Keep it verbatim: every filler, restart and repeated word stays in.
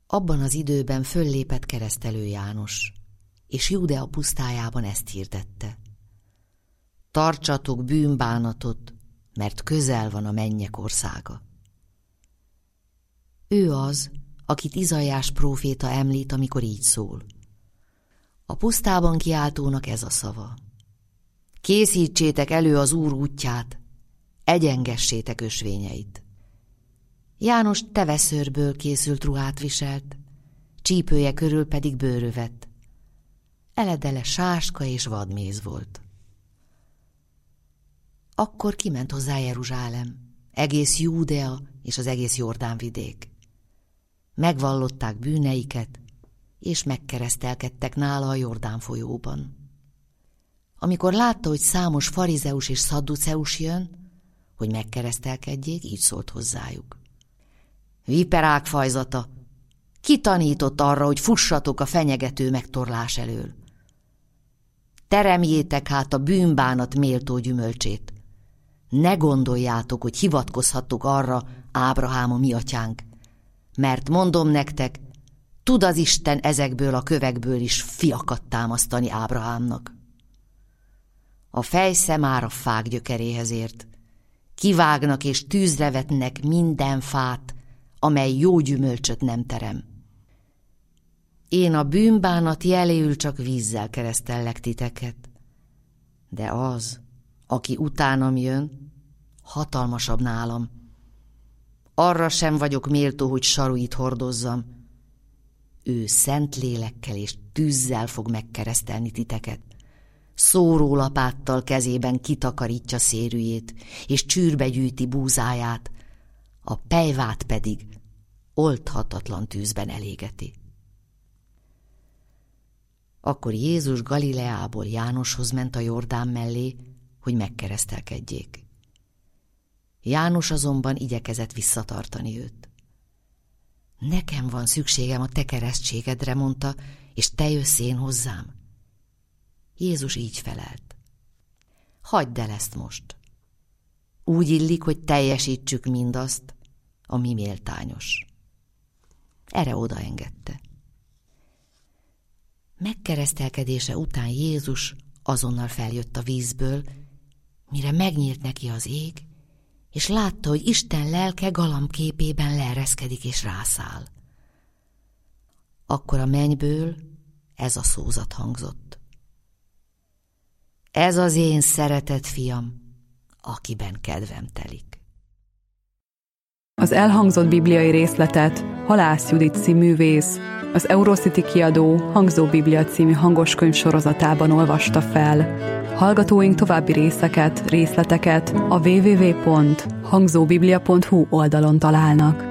Abban az időben föllépett Keresztelő János, és Júdea pusztájában ezt hirdette: tartsatok bűnbánatot, mert közel van a mennyek országa. Ő az, akit Izaiás próféta említ, amikor így szól: a pusztában kiáltónak ez a szava: készítsétek elő az Úr útját, egyengessétek ösvényeit. János teveszőrből készült ruhát viselt, csípője körül pedig bőrövet. Eledele sáska és vadméz volt. Akkor kiment hozzá Jeruzsálem, egész Júdea és az egész Jordánvidék. Megvallották bűneiket, és megkeresztelkedtek nála a Jordán folyóban. Amikor látta, hogy számos farizeus és szadduceus jön, hogy megkeresztelkedjék, így szólt hozzájuk: viperák fajzata, ki tanított arra, hogy fussatok a fenyegető megtorlás elől? Teremjétek hát a bűnbánat méltó gyümölcsét. Ne gondoljátok, hogy hivatkozhattok arra, Ábrahám a mi atyánk, mert mondom nektek, tud az Isten ezekből a kövekből is fiakat támasztani Ábrahámnak. A fejsze már a fák gyökeréhez ért. Kivágnak és tűzre vetnek minden fát, amely jó gyümölcsöt nem terem. Én a bűnbánat jeléül csak vízzel keresztellek titeket, de az, aki utánam jön, hatalmasabb nálam. Arra sem vagyok méltó, hogy saruit hordozzam. Ő szent lélekkel és tűzzel fog megkeresztelni titeket. Szórólapáttal kezében kitakarítja szérűjét, és csűrbe gyűjti búzáját, a pejvát pedig oldhatatlan tűzben elégeti. Akkor Jézus Galileából Jánoshoz ment a Jordán mellé, hogy megkeresztelkedjék. János azonban igyekezett visszatartani őt. Nekem van szükségem a te keresztségedre, mondta, és te jössz én hozzám. Jézus így felelt: hagyd el ezt most. Úgy illik, hogy teljesítsük mindazt, ami méltányos. Erre odaengedte. Megkeresztelkedése után Jézus azonnal feljött a vízből, mire megnyílt neki az ég, és látta, hogy Isten lelke galambképében leereszkedik és rászáll. Akkor a mennyből ez a szózat hangzott: ez az én szeretett fiam, akiben kedvem telik. Az elhangzott bibliai részletet Halász Judit cíművész, az Eurocity kiadó Hangzó Biblia című hangoskönyv sorozatában olvasta fel. Hallgatóink további részeket, részleteket a double-u double-u double-u pont hangzóbiblia pont hu oldalon találnak.